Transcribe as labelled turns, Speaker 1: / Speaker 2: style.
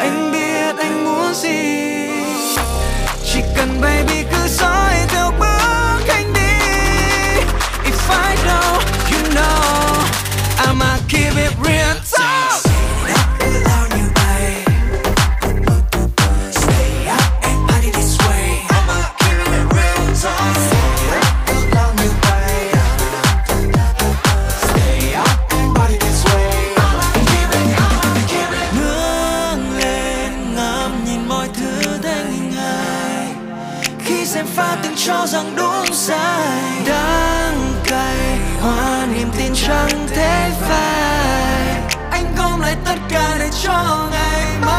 Speaker 1: Anh biết anh muốn gì, chỉ cần baby cứ dõi theo bước anh đi. If I know, you know, I'ma keep it real talk. Pha từng cho rằng đúng sai, đắng cay hoa niềm tin chẳng thể phai. Anh gom lại tất cả để cho ngày mai.